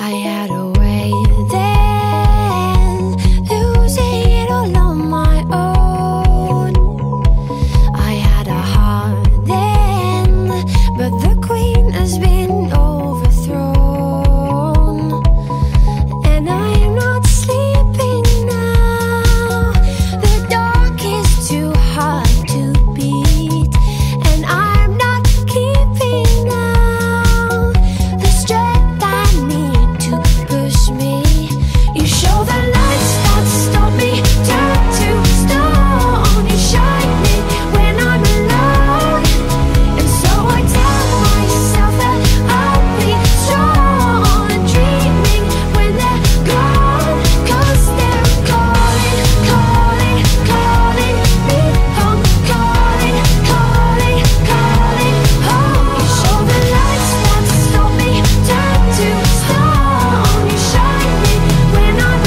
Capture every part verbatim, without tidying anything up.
I had a way then, losing it all on my own. I had a heart then, but the queen has been overthrown. And I am not sleeping now. The dark is too hard to beat, and I'm not keeping now the strength I need to push me. You show the lights that stop me, turn to stone. You shine me when I'm alone, and so I tell myself that I'll be strong. Dreaming when they're gone, 'cause they're calling, calling, calling me home. Calling, calling, calling home. You show the lights that stop me, turn to stone. You shine me when I'm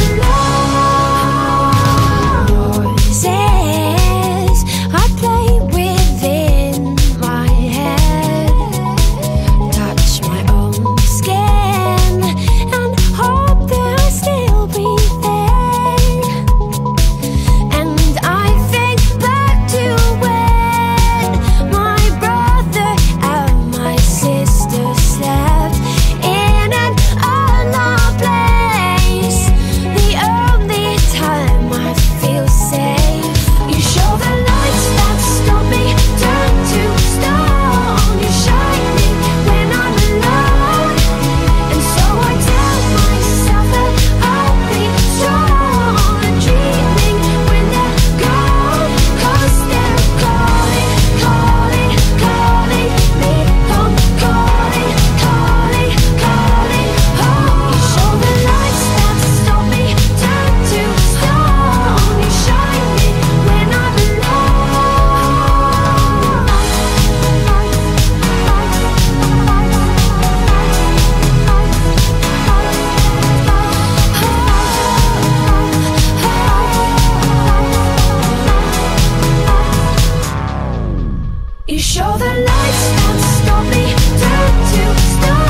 alone. Voices I play within my head, touch my own skin and hope that I'll still be there. And I think back to when my brother and my sister slept in an unloved place. The only time I feel safe. You show the lights that stop me, turn to stone. You shine me when I'm alone, and so I tell myself that I'll be strong. Dreaming when they're gone, 'cause they're calling, calling, calling me home. Calling, calling, calling home. You show the lights that stop me, turn to stone. You shine me when I'm alone. You show the lights that stop me, turn to stone.